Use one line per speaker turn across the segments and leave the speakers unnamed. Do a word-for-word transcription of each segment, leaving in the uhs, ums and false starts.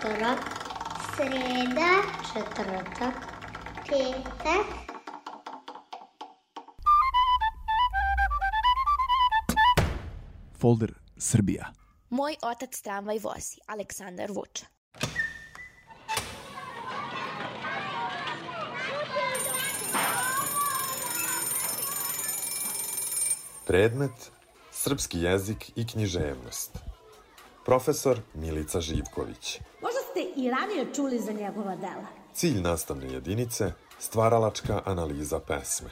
utorak, sreda, četvrtak, petak.
Folder Srbija.
Moj otac tramvaj vozi, Aleksandar Vuča.
Predmet srpski jezik i književnost. Profesor Milica Živković.
Možda ste i ranije čuli za njegova dela.
Cilj nastavne jedinice stvaralačka analiza pesme.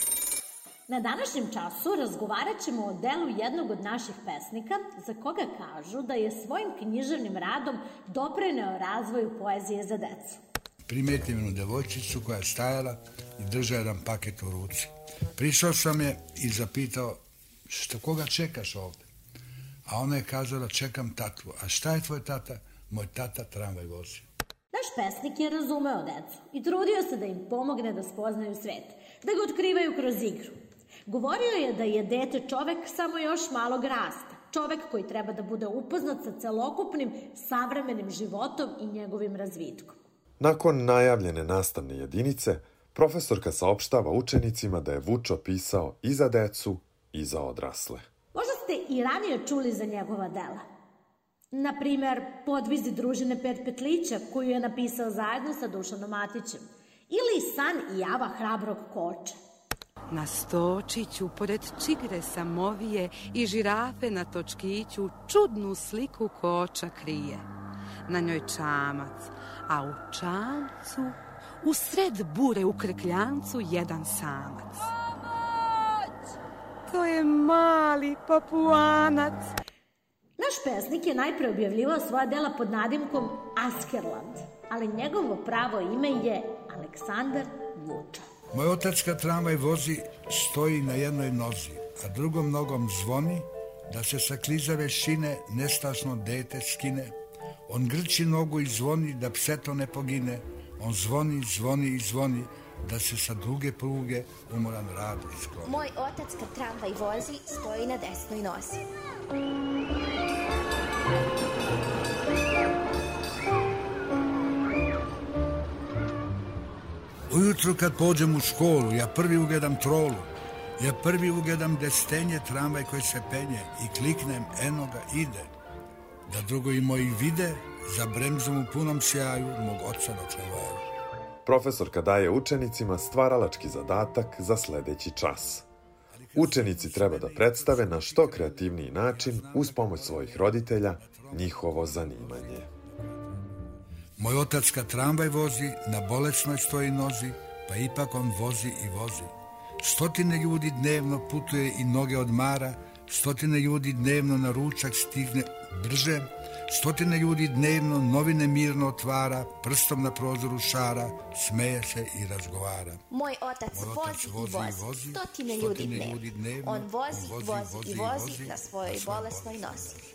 Na današnjem času razgovarat ćemo o delu jednog od naših pesnika za koga kažu da je svojim književnim radom doprineo razvoju poezije za decu.
Primetim jednu devojčicu koja je stajala i držala jedan paket u ruci. Prišao sam je i zapitao, šta koga čekaš ovde? A ona je kazala, čekam tatu. A šta je tvoj tata? Moj tata tramvaj vozi.
Naš pesnik je razumeo decu i trudio se da im pomogne da spoznaju svet, da ga otkrivaju kroz igru. Govorio je da je dete čovek samo još malog rasta, čovek koji treba da bude upoznat sa celokupnim savremenim životom i njegovim razvitkom.
Nakon najavljene nastavne jedinice, profesorka saopštava učenicima da je Vučo pisao i za decu i za odrasle.
Možda ste i ranije čuli za njegova dela. Naprimer, Podvizi družine Pet Petlića, koju je napisao zajedno sa Dušanom Matićem, ili San i java hrabrog koča.
Na stočiću, pored čigre samovije i žirafe na točkiću, čudnu sliku koča krije. Na njoj čamac, a u čamcu, u sred bure u krkljancu, jedan samac. Pomoć! To je mali papuanac.
Naš pesnik je najpre objavljivao svoja dela pod nadimkom Askerland, ali njegovo pravo ime je Aleksandar Vuča.
Moj otac kad tramvaj vozi stoji na jednoj nozi, a drugom nogom zvoni da se sa klizave šine nestašno dete skine. On grči nogu i zvoni da pseto ne pogine. On zvoni, zvoni i zvoni da se sa duge pruge umoran rad iskloni.
Moj otac kad tramvaj vozi stoji na desnoj nozi.
Ujutru kad pođem u školu, ja prvi ugledam trolu. Ja prvi ugledam destenje tramvaj koji se penje i kliknem, eno ga ide. Da drugovi moji vide, za bremzom u punom sjaju mog oca na tramvaju.
Profesorka daje učenicima stvaralački zadatak za sledeći čas. Učenici treba da predstave na što kreativniji način, uz pomoć svojih roditelja, njihovo zanimanje.
Moj otac kad tramvaj vozi, na bolesnoj stoji nozi, pa ipak on vozi i vozi. Stotine ljudi dnevno putuje i noge odmara, stotine ljudi dnevno na ručak stigne brže, stotine ljudi dnevno novine mirno otvara, prstom na prozoru šara, smeje se i razgovara.
Moj otac, Moj otac vozi, vozi i vozi, stotine, stotine ljudi, dnevno. ljudi dnevno. On vozi, on vozi, vozi, vozi i vozi, vozi na svojoj na bolesnoj nosi.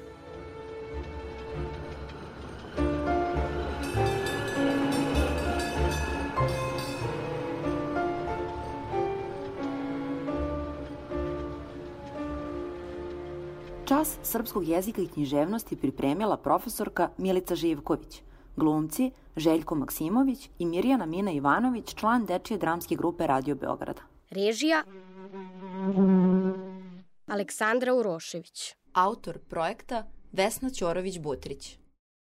Čas srpskog jezika i književnosti pripremila profesorka Milica Živković, glumci Željko Maksimović i Mirjana Mina Ivanović, član dečije dramske grupe Radio Beograda.
Režija Aleksandra Urošević.
Autor projekta Vesna Ćorović-Butrić.